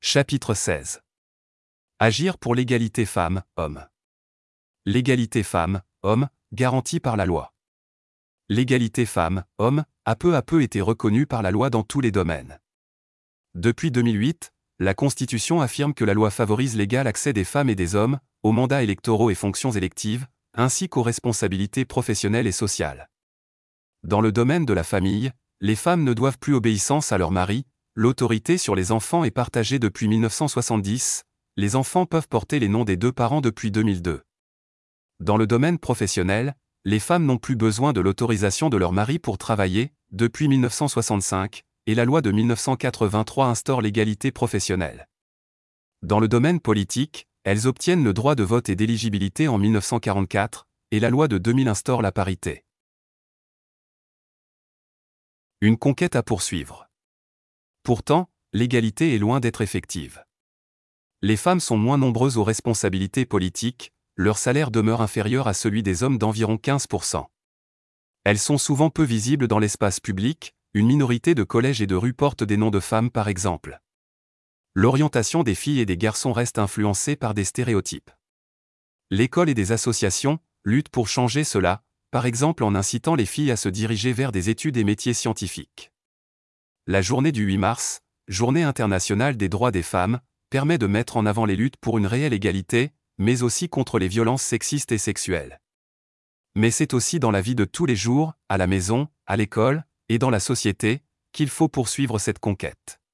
Chapitre 16. Agir pour l'égalité femmes-hommes. L'égalité femmes-hommes, garantie par la loi. L'égalité femmes-hommes a peu à peu été reconnue par la loi dans tous les domaines. Depuis 2008, la Constitution affirme que la loi favorise l'égal accès des femmes et des hommes aux mandats électoraux et fonctions électives, ainsi qu'aux responsabilités professionnelles et sociales. Dans le domaine de la famille, les femmes ne doivent plus obéissance à leur mari. L'autorité sur les enfants est partagée depuis 1970, les enfants peuvent porter les noms des deux parents depuis 2002. Dans le domaine professionnel, les femmes n'ont plus besoin de l'autorisation de leur mari pour travailler, depuis 1965, et la loi de 1983 instaure l'égalité professionnelle. Dans le domaine politique, elles obtiennent le droit de vote et d'éligibilité en 1944, et la loi de 2000 instaure la parité. Une conquête à poursuivre. Pourtant, l'égalité est loin d'être effective. Les femmes sont moins nombreuses aux responsabilités politiques, leur salaire demeure inférieur à celui des hommes d'environ 15%. Elles sont souvent peu visibles dans l'espace public, une minorité de collèges et de rues porte des noms de femmes par exemple. L'orientation des filles et des garçons reste influencée par des stéréotypes. L'école et des associations luttent pour changer cela, par exemple en incitant les filles à se diriger vers des études et métiers scientifiques. La journée du 8 mars, Journée internationale des droits des femmes, permet de mettre en avant les luttes pour une réelle égalité, mais aussi contre les violences sexistes et sexuelles. Mais c'est aussi dans la vie de tous les jours, à la maison, à l'école, et dans la société, qu'il faut poursuivre cette conquête.